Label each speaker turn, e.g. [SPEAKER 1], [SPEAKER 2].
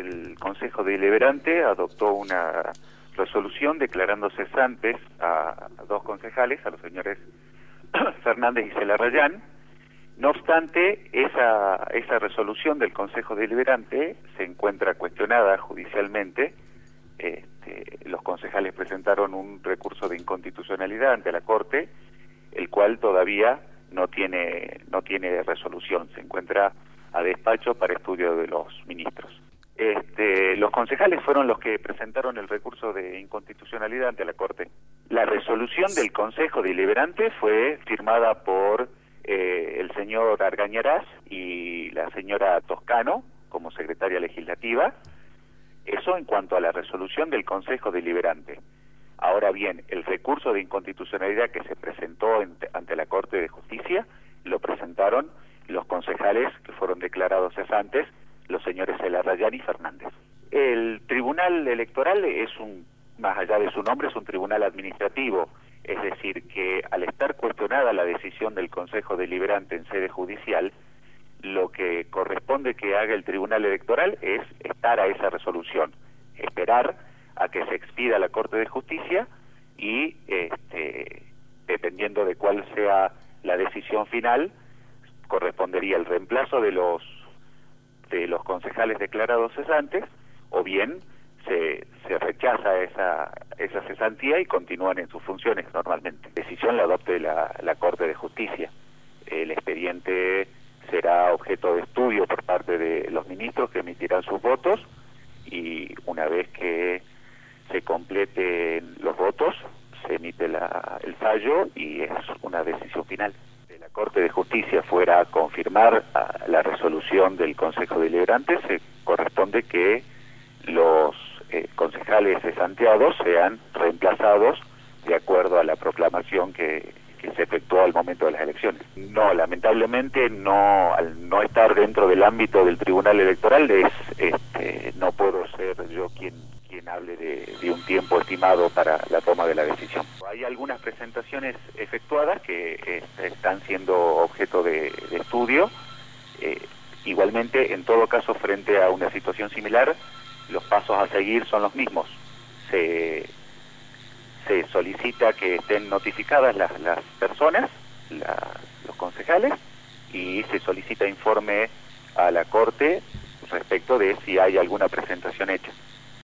[SPEAKER 1] el Consejo Deliberante adoptó una resolución declarando cesantes a dos concejales, a los señores Fernández y Celarrayán. No obstante, esa resolución del Consejo Deliberante se encuentra cuestionada judicialmente. Los concejales presentaron un recurso de inconstitucionalidad ante la Corte, el cual todavía no tiene resolución, se encuentra a despacho para estudio de los ministros. Los concejales fueron los que presentaron el recurso de inconstitucionalidad ante la Corte. La resolución del Consejo Deliberante fue firmada por el señor Argañarás y la señora Toscano como secretaria legislativa. Eso en cuanto a la resolución del Consejo Deliberante. Ahora bien, el recurso de inconstitucionalidad que se presentó ante la Corte de Justicia lo presentaron los concejales que fueron declarados cesantes, los señores Celarrayán y Fernández. El Tribunal Electoral más allá de su nombre, es un tribunal administrativo, es decir, que al estar cuestionada la decisión del Consejo Deliberante en sede judicial, lo que corresponde que haga el Tribunal Electoral es estar a esa resolución, esperar a que se expida la Corte de Justicia y, dependiendo de cuál sea la decisión final, correspondería el reemplazo de los concejales declarados cesantes, o bien se rechaza esa cesantía y continúan en sus funciones normalmente. La decisión la adopte la Corte de Justicia. El expediente será objeto de estudio por parte de los ministros que emitirán sus votos, y una vez que se completen los votos se emite el fallo y es una decisión final. De la Corte de Justicia fuera a confirmar la resolución del Consejo Deliberante, se corresponde que los concejales cesanteados sean reemplazados de acuerdo a la proclamación que se efectuó al momento de las elecciones. No, lamentablemente no, al no estar dentro del ámbito del Tribunal Electoral no puedo ser yo quien hable de un tiempo estimado para la toma de la decisión. Hay algunas presentaciones efectuadas que están siendo objeto de estudio. Igualmente, en todo caso, frente a una situación similar, los pasos a seguir son los mismos. Se solicita que estén notificadas las personas, los concejales, y se solicita informe a la Corte respecto de si hay alguna presentación hecha.